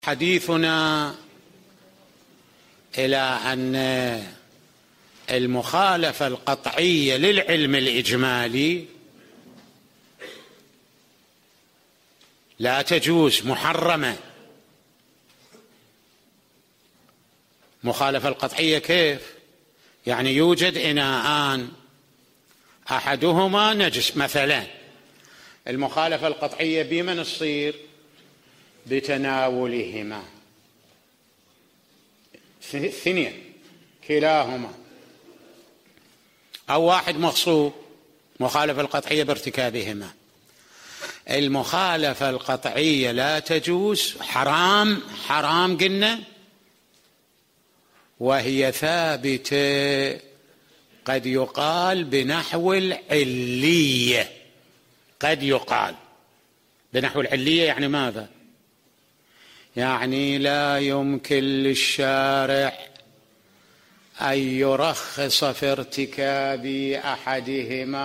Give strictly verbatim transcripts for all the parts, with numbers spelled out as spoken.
حديثنا إلى أن المخالفة القطعية للعلم الإجمالي لا تجوز، محرمة. مخالفة القطعية كيف؟ يعني يوجد إناءان أحدهما نجس مثلا، المخالفة القطعية بمن تصير؟ بتناولهما، اثنين كلاهما، أو واحد مغصوب، مخالفة القطعية بارتكابهما. المخالفة القطعية لا تجوز، حرام حرام قلنا، وهي ثابتة قد يقال بنحو العلية. قد يقال بنحو العلية يعني ماذا؟ يعني لا يمكن للشارع أن يرخص في ارتكاب أحدهما،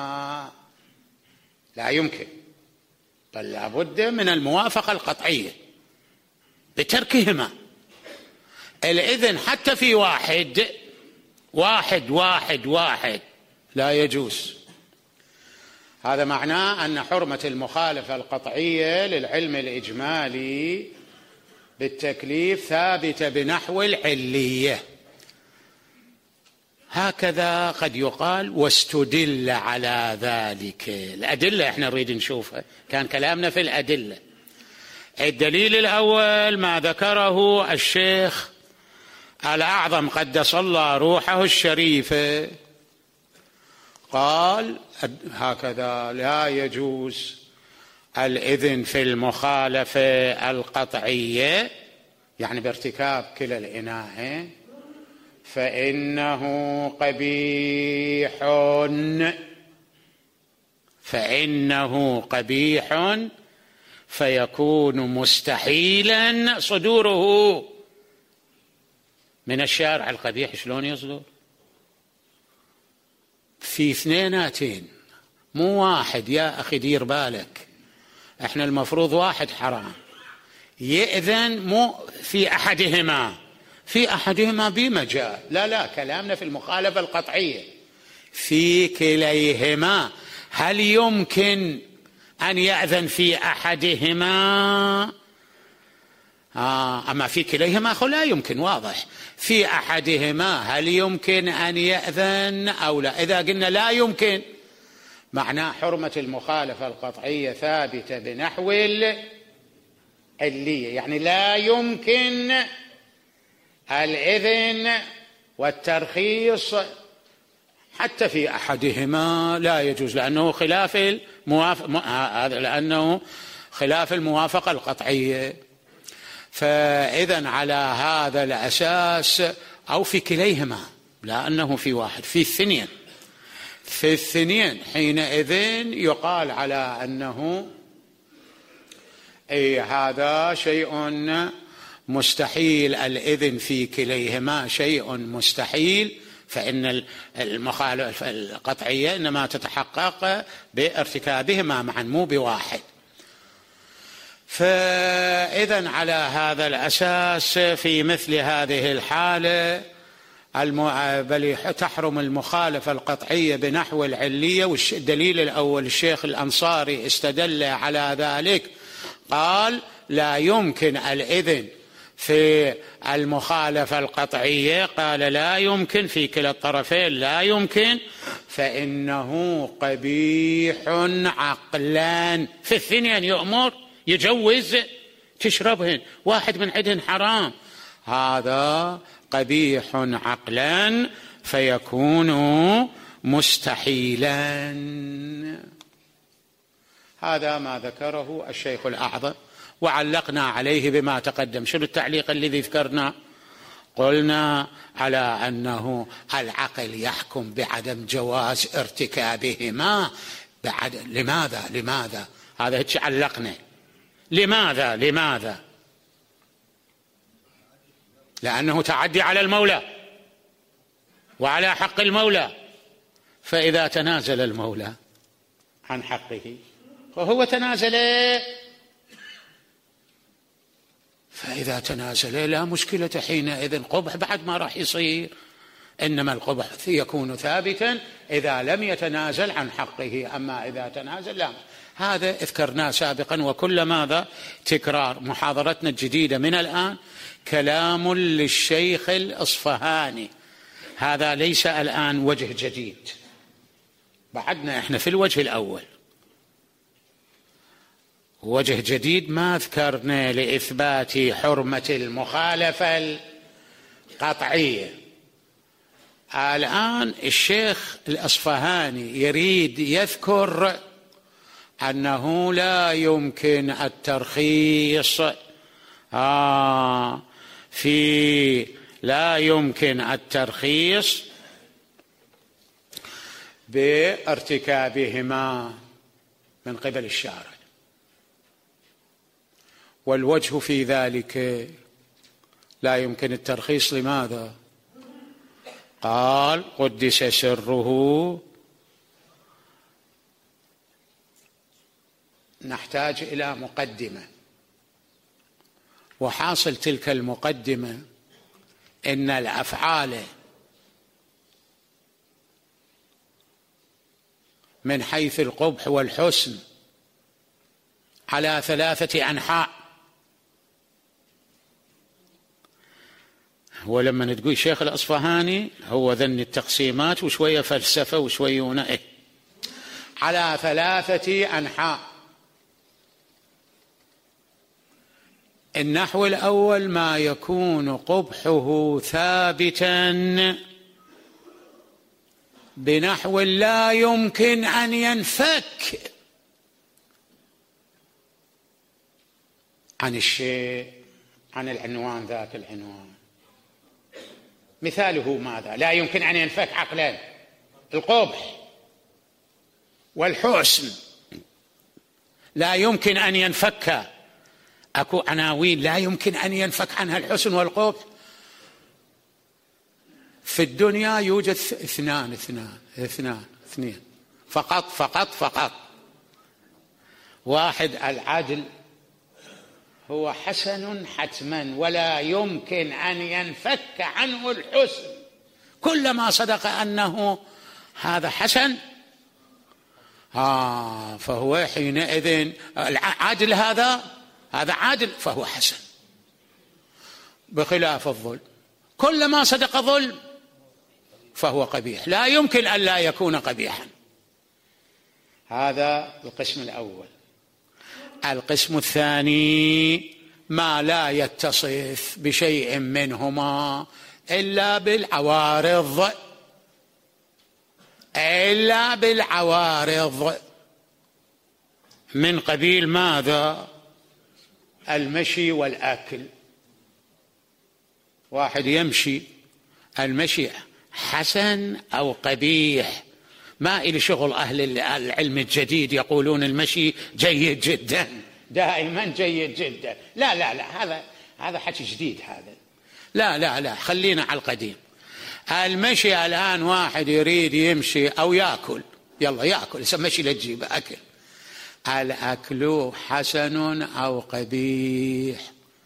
لا يمكن، بل لابد من الموافقة القطعية بتركهما. الإذن حتى في واحد واحد واحد واحد لا يجوز. هذا معناه أن حرمة المخالفة القطعية للعلم الإجمالي بالتكليف ثابتة بنحو العلية. هكذا قد يقال واستدل على ذلك. الأدلة احنا نريد نشوفها، كان كلامنا في الأدلة. الدليل الأول ما ذكره الشيخ الأعظم قدس الله روحه الشريفة، قال هكذا: لا يجوز الإذن في المخالفة القطعية، يعني بارتكاب كلا الإناءين، فإنه قبيح فإنه قبيح فيكون مستحيلا صدوره من الشارع. القبيح شلون يصدر؟ في اثنيناتين، مو واحد. يا أخي دير بالك، احنا المفروض واحد حرام يأذن، مو في أحدهما، في أحدهما بمجال، لا لا، كلامنا في المخالفة القطعية في كليهما. هل يمكن أن يأذن في أحدهما؟ آه أما في كليهما لا يمكن، واضح. في أحدهما هل يمكن أن يأذن أو لا؟ إذا قلنا لا يمكن، معناه حرمة المخالفة القطعية ثابتة بنحو العلية، يعني لا يمكن الإذن والترخيص حتى في أحدهما، لا يجوز، لأنه خلاف الموافقة، لأنه خلاف الموافقة القطعية. فإذن على هذا الأساس، أو في كليهما، لأنه في واحد، في الثنين في الثنين حينئذ يقال على أنه أي هذا شيء مستحيل، الإذن في كليهما شيء مستحيل، فإن المخالفة القطعية إنما تتحقق بارتكابهما معا، مو بواحد. فإذن على هذا الأساس في مثل هذه الحالة بل تحرم المخالفة القطعية بنحو العلية. والدليل الأول الشيخ الأنصاري استدل على ذلك، قال لا يمكن الإذن في المخالفة القطعية، قال لا يمكن في كلا الطرفين، لا يمكن، فإنه قبيح عقلا. في الثنين يؤمر يجوز تشربهن، واحد من عندهن حرام، هذا قبيح عقلا فيكون مستحيلا. هذا ما ذكره الشيخ الأعظم، وعلقنا عليه بما تقدم. شنو التعليق الذي ذكرنا؟ قلنا على أنه العقل يحكم بعدم جواز ارتكابهما. بعد لماذا لماذا هذا هيك علقنا. لماذا لماذا لأنه تعدي على المولى وعلى حق المولى، فإذا تنازل المولى عن حقه فهو تنازل فإذا تنازل لا مشكلة حينئذ، قبح بعد ما راح يصير، إنما القبح يكون ثابتا إذا لم يتنازل عن حقه، أما إذا تنازل لا. هذا اذكرناه سابقا، وكل ماذا تكرار. محاضرتنا الجديدة من الآن كلام للشيخ الأصفهاني، هذا ليس الآن وجه جديد، بعدنا احنا في الوجه الأول، وجه جديد ما ذكرنا لإثبات حرمة المخالفة القطعية. الآن الشيخ الأصفهاني يريد يذكر أنه لا يمكن الترخيص آه في لا يمكن الترخيص بارتكابهما من قبل الشارع، والوجه في ذلك لا يمكن الترخيص. لماذا؟ قال قدس سره نحتاج إلى مقدمة، وحاصل تلك المقدمة إن الأفعال من حيث القبح والحسن على ثلاثة أنحاء. ولما تقول شيخ الأصفهاني هو ذن التقسيمات وشوية فلسفة وشوية ونائه، على ثلاثة أنحاء. النحو الأول ما يكون قبحه ثابتا بنحو لا يمكن أن ينفك عن الشيء، عن العنوان ذاك العنوان. مثاله ماذا؟ لا يمكن أن ينفك عقلا، القبح والحسن لا يمكن أن ينفك. أكو عناوين لا يمكن أن ينفك عنها الحسن والقبح. في الدنيا يوجد اثنان اثنان اثنان اثنين فقط فقط فقط. واحد العدل، هو حسن حتما ولا يمكن أن ينفك عنه الحسن، كلما صدق أنه هذا حسن آه فهو حينئذ العادل، هذا هذا عادل فهو حسن، بخلاف الظلم، كلما صدق ظلم فهو قبيح، لا يمكن أن لا يكون قبيحا. هذا القسم الأول. القسم الثاني ما لا يتصف بشيء منهما إلا بالعوارض، إلا بالعوارض، من قبيل ماذا؟ المشي والأكل. واحد يمشي، المشي حسن أو قبيح، ما إلي شغل. أهل العلم الجديد يقولون المشي جيد جدا، دائما جيد جدا. لا لا لا، هذا هذا حكي جديد هذا. لا لا لا، خلينا على القديم. المشي الآن واحد يريد يمشي أو يأكل، يلا يأكل، مشي لتجيب أكل. الأكل حسن أو قبيح؟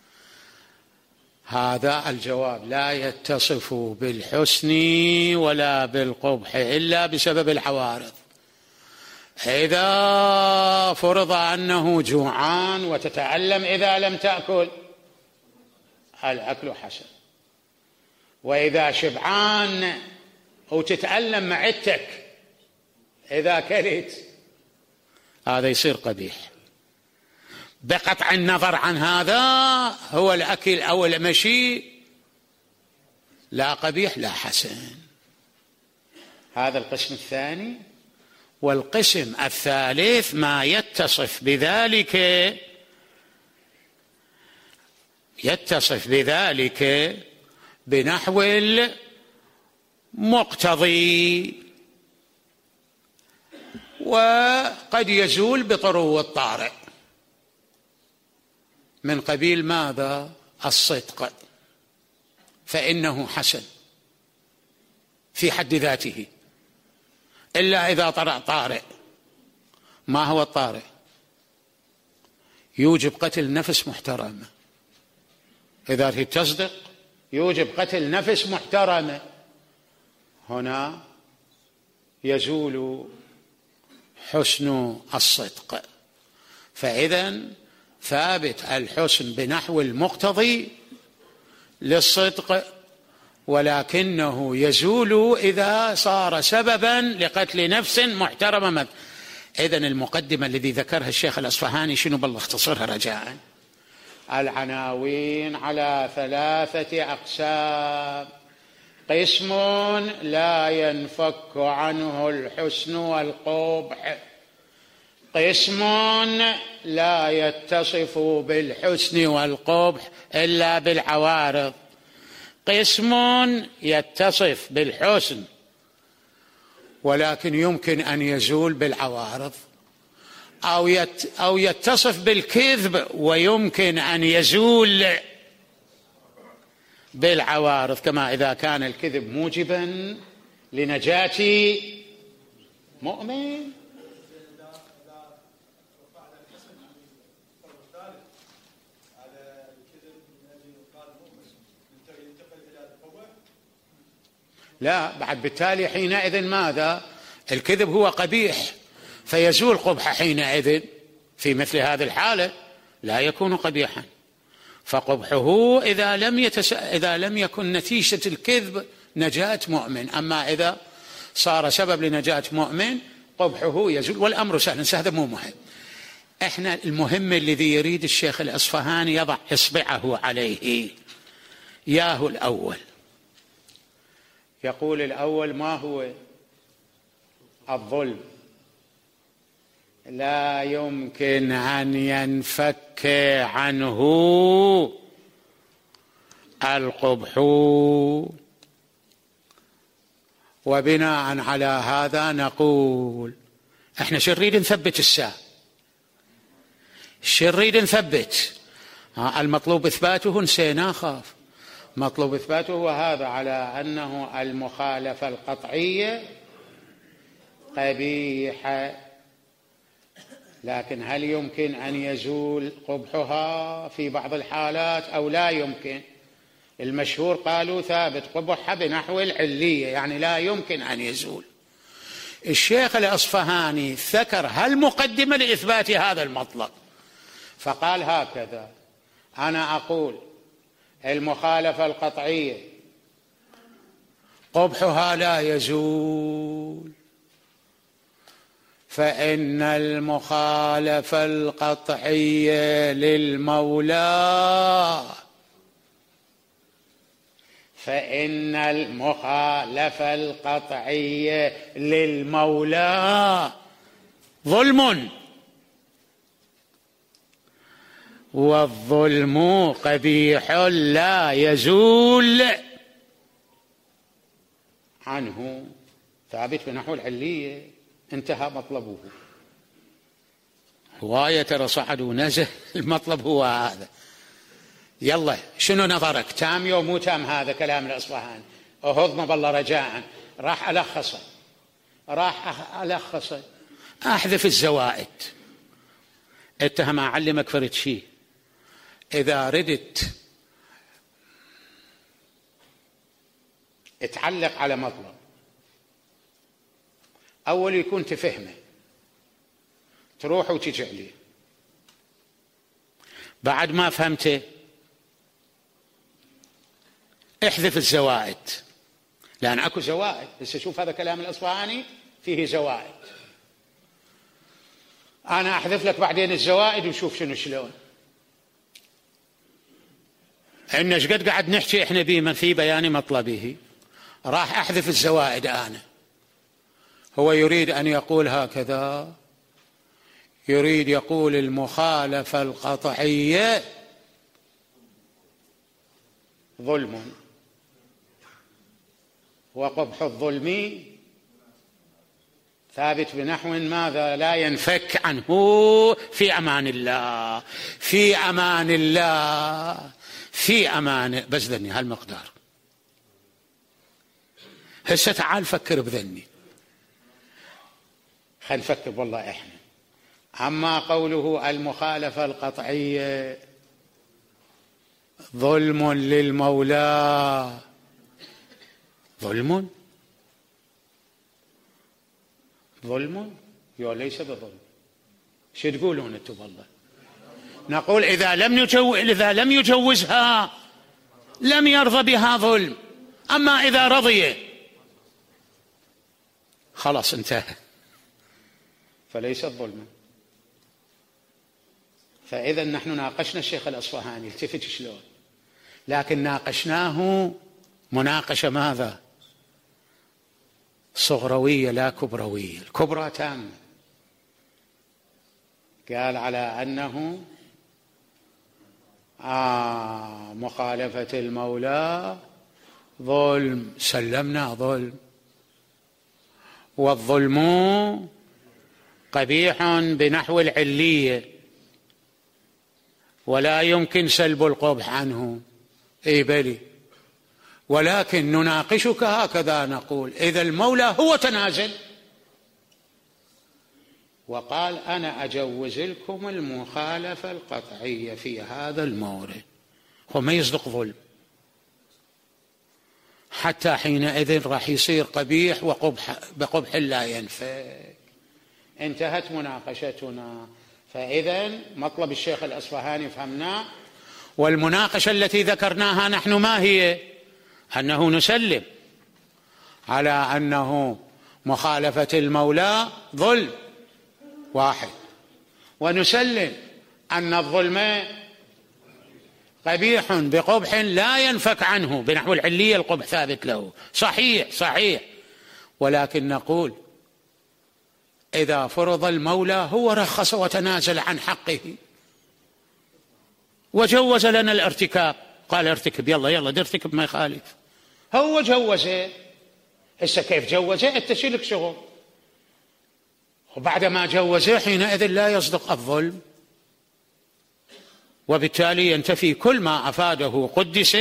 هذا الجواب لا يتصف بالحسن ولا بالقبح إلا بسبب العوارض. إذا فرض أنه جوعان وتتألم إذا لم تأكل، الأكل حسن. وإذا شبعان وتتألم معدتك إذا كلت، هذا يصير قبيح. بقطع النظر عن هذا، هو الأكل أو المشي لا قبيح لا حسن. هذا القسم الثاني. والقسم الثالث ما يتصف بذلك يتصف بذلك بنحو المقتضي، وقد يزول بطرو الطارئ، من قبيل ماذا؟ الصدق، فإنه حسن في حد ذاته، إلا إذا طرأ طارئ. ما هو الطارئ؟ يوجب قتل نفس محترمة، إذا تصدق يوجب قتل نفس محترمة، هنا يزول حسن الصدق. فإذا ثابت الحسن بنحو المقتضي للصدق، ولكنه يزول إذا صار سببا لقتل نفس محترمة. إذن المقدمة الذي ذكرها الشيخ الأصفهاني شنو؟ بالله اختصرها رجاء. العناوين على ثلاثة أقسام: قسم لا ينفك عنه الحسن والقبح، قسم لا يتصف بالحسن والقبح إلا بالعوارض، قسم يتصف بالحسن ولكن يمكن أن يزول بالعوارض، أو يت أو يتصف بالكذب ويمكن أن يزول بالعوارض، كما إذا كان الكذب موجبا لنجاة مؤمن. لا، بعد بالتالي حينئذ ماذا؟ الكذب هو قبيح فيزول قبح حينئذ. في مثل هذه الحالة لا يكون قبيحا، فقبحه إذا لم يتس... إذا لم يكن نتيجة الكذب نجاة مؤمن، أما إذا صار سبب لنجاة مؤمن قبحه يزول، والأمر سهل. هذا مو مهم. إحنا المهم الذي يريد الشيخ الأصفهاني يضع إصبعه عليه ياهو الأول. يقول الأول: ما هو الظلم؟ لا يمكن أن ينفك عنه القبح، وبناء على هذا نقول احنا شريد نثبت الساعة، شريد نثبت المطلوب إثباته، نسينا خاف مطلوب إثباته، وهذا على أنه المخالفة القطعية قبيحة. لكن هل يمكن أن يزول قبحها في بعض الحالات أو لا يمكن؟ المشهور قالوا ثابت قبحها بنحو العلية، يعني لا يمكن أن يزول. الشيخ الأصفهاني ذكر هالمقدمة لإثبات هذا المطلب، فقال هكذا: أنا أقول المخالفة القطعية قبحها لا يزول، فإن المخالفة القطعية للمولى فإن المخالفة القطعية للمولى ظلم، والظلم قبيح لا يزول عنه، ثابت بنحو العلية، انتهى مطلبه. هواية ترى صعد ونزل، المطلب هو هذا. يلا شنو نظرك؟ تام يوم مو تام هذا كلام الأصفهاني؟ أهضم بالله رجاء. راح ألخصه راح ألخصه أحذف الزوائد. اتهم أعلمك فرد شيء، إذا ردت اتعلق على مطلب أول يكون تفهمه، تروح وتجي عليه، بعد ما فهمته احذف الزوائد، لأن أكو زوائد. بس شوف هذا كلام الأصفهاني فيه زوائد، أنا أحذف لك بعدين الزوائد وشوف شنو شلون. إن قد قاعد نحكي إحنا بيه في بيان مطلبه، راح أحذف الزوائد. أنا هو يريد أن يقول هكذا، يريد يقول المخالفة القطعية ظلم، وقبح الظلم ثابت بنحو ماذا؟ لا ينفك عنه في أمان الله، في أمان الله، في أمان. بس ذني هالمقدار. هسه تعال فكر بذني، خل نفكر والله إحنا. أما قوله المخالفة القطعية ظلم للمولى. ظلم ظلم يو ليس بظلم. شو تقولون انتم؟ والله نقول إذا لم يجو... إذا لم يجوزها لم يرضى بها ظلم، أما إذا رضي خلاص انتهى، فليست ظلما. فإذا نحن ناقشنا الشيخ الأصفهاني، التفت شلون، لكن ناقشناه مناقشة ماذا؟ صغروية لا كبروية. الكبرى تامة. قال على أنه آه مخالفة المولى ظلم، سلمنا ظلم، والظلم قبيح بنحو العلية ولا يمكن سلب القبح عنه. اي بلي، ولكن نناقشك هكذا نقول إذا المولى هو تنازل وقال أنا أجوز لكم المخالفة القطعية في هذا المورد، هو ما يصدق ظلم، حتى حينئذ راح يصير قبيح وقبح بقبح لا ينفك. انتهت مناقشتنا. فإذا مطلب الشيخ الأصفهاني فهمناه، والمناقشة التي ذكرناها نحن ما هي؟ أنه نسلم على أنه مخالفة المولى ظلم واحد، ونسلم أن الظلم قبيح بقبح لا ينفك عنه بنحو العلية، القبح ثابت له. صحيح صحيح، ولكن نقول إذا فرض المولى هو رخص وتنازل عن حقه وجوز لنا الارتكاب، قال ارتكب، يلا يلا ترتكب ما يخالف، هو جوزه. هسه كيف جوزه؟ انت شلك شغل. وبعد ما جوزه حينئذ لا يصدق الظلم، وبالتالي ينتفي كل ما أفاده قدس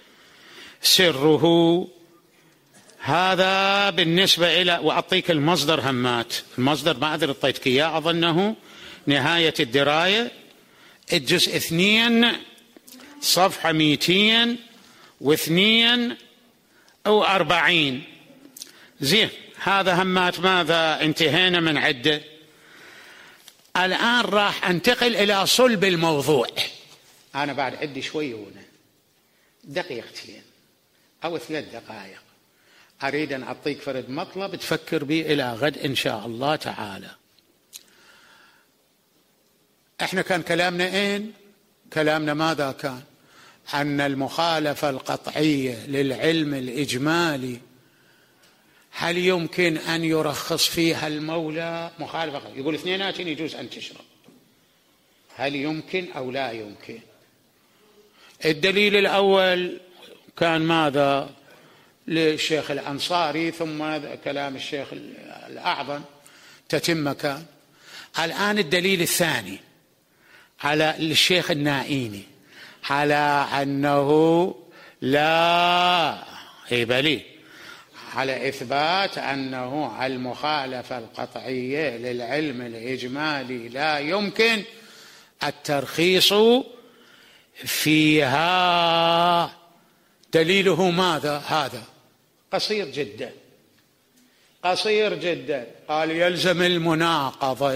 سره. هذا بالنسبة إلى، وأعطيك المصدر همات، المصدر ما أدري اعطيتك إياه، أظنه نهاية الدراية الجزء اثنين صفحة مئتين واثنين أو أربعين. زين، هذا همات ماذا؟ انتهينا من عدة. الآن راح أنتقل إلى صلب الموضوع. أنا بعد عندي شوي هنا دقيقتين أو ثلاث دقائق، أريد أن أعطيك فرد مطلب تفكر به إلى غد إن شاء الله تعالى. إحنا كان كلامنا إين؟ كلامنا ماذا كان؟ أن المخالفة القطعية للعلم الإجمالي هل يمكن أن يرخص فيها المولى؟ مخالفة يقول اثنينات يجوز أن تشرب، هل يمكن أو لا يمكن؟ الدليل الأول كان ماذا؟ للشيخ الأنصاري، ثم كلام الشيخ الأعظم تتم كان. الآن الدليل الثاني على الشيخ النائيني على أنه لا يبلي، على إثبات أنه المخالفة القطعية للعلم الإجمالي لا يمكن الترخيص فيها. دليله ماذا؟ هذا قصير جدا قصير جدا، قال يلزم المناقضة،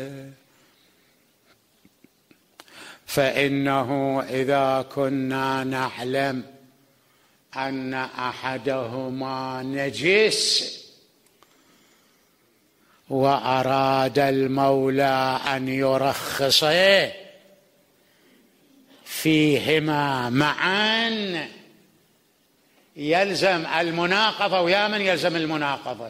فإنه إذا كنا نعلم أن أحدهما نجس وأراد المولى أن يرخص فيهما معا يلزم المناقضة. ويا من يلزم المناقضة؟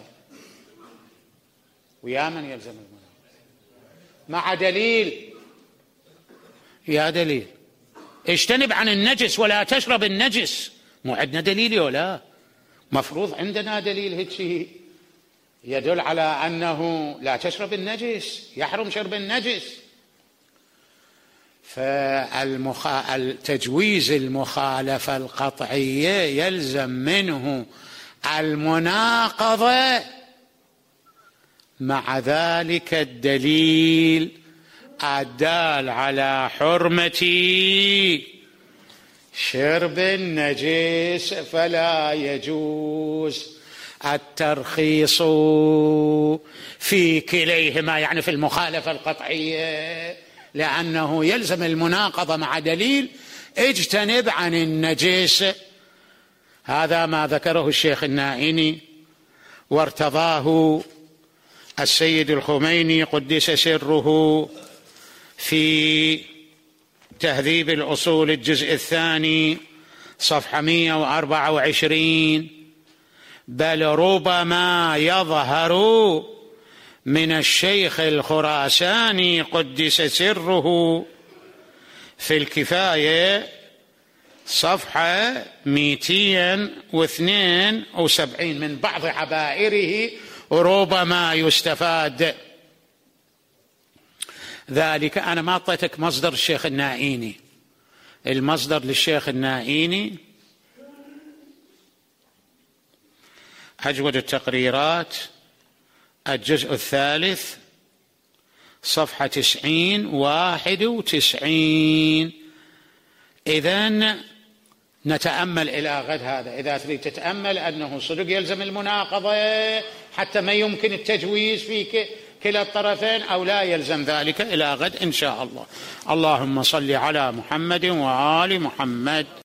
ويا من يلزم المناقضة؟ مع دليل. يا دليل اجتنب عن النجس ولا تشرب النجس، مو عندنا دليل ولا مفروض عندنا دليل هيك يدل على أنه لا تشرب النجس، يحرم شرب النجس. فالتجويز المخالفة القطعية يلزم منه المناقضة، مع ذلك الدليل الدال على حرمة شرب النجس فلا يجوز الترخيص في كليهما، يعني في المخالفة القطعية، لأنه يلزم المناقضة مع دليل اجتنب عن النجس. هذا ما ذكره الشيخ النائيني وارتضاه السيد الخميني قدس سره في تهذيب الأصول الجزء الثاني صفحة مئة وأربعة وعشرين. بل ربما يظهر من الشيخ الخراساني قدس سره في الكفاية صفحة مئتين واثنين وسبعين من بعض عبائره ربما يستفاد ذلك. أنا ما أعطيتك مصدر الشيخ النائيني، المصدر للشيخ النائيني أجود التقريرات الجزء الثالث صفحة تسعين واحد وتسعين. إذن نتأمل إلى غد هذا، إذا تريد تتأمل أنه صدق يلزم المناقضة حتى ما يمكن التجويز في كلا الطرفين أو لا يلزم ذلك، إلى غد إن شاء الله. اللهم صل على محمد وآل محمد.